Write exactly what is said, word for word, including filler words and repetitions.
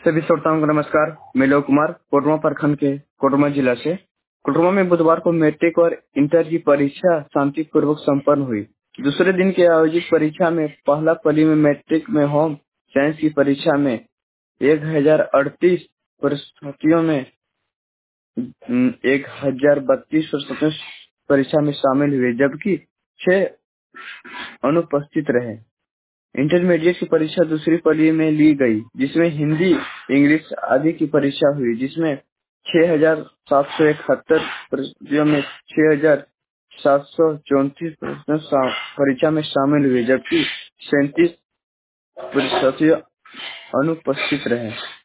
सभी श्रोताओं को नमस्कार। मैं लोक कुमार कोडरमा प्रखंड के कोडरमा जिला से। कोडरमा में बुधवार को मैट्रिक और इंटर की परीक्षा शांतिपूर्वक संपन्न हुई। दूसरे दिन की आयोजित परीक्षा में पहला पाली में मैट्रिक में होम साइंस की परीक्षा में एक हजार अड़तीस परीक्षार्थियों में एक हजार बत्तीस परीक्षा में शामिल हुए, जबकि छह अनुपस्थित रहे। इंटरमीडिएट की परीक्षा दूसरी पाली में ली गई, जिसमें हिंदी, इंग्लिश आदि की परीक्षा हुई, जिसमें छह हजार सात सौ इकहत्तर परीक्षार्थियों में छह हजार सात सौ चौंतीस प्रश्न परीक्षा में शामिल हुए, जबकि सैंतीस परीक्षार्थी अनुपस्थित रहे।